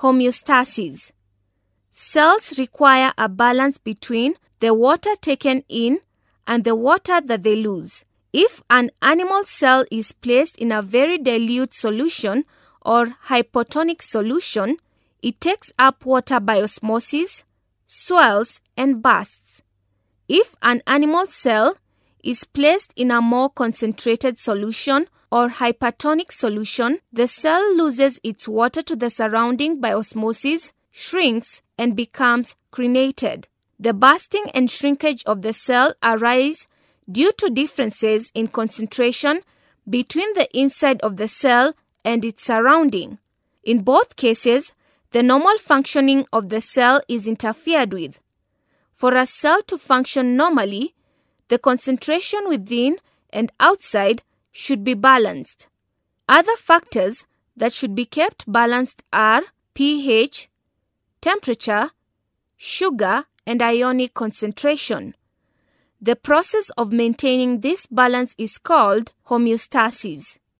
Homeostasis. Cells require a balance between the water taken in and the water that they lose. If an animal cell is placed in a very dilute solution or hypotonic solution, it takes up water by osmosis, swells, and bursts. If an animal cell is placed in a more concentrated solution or hypertonic solution, the cell loses its water to the surrounding by osmosis, shrinks, and becomes crenated. The bursting and shrinkage of the cell arise due to differences in concentration between the inside of the cell and its surrounding. In both cases, the normal functioning of the cell is interfered with. For a cell to function normally, the concentration within and outside should be balanced. Other factors that should be kept balanced are pH, temperature, sugar, and ionic concentration. The process of maintaining this balance is called homeostasis.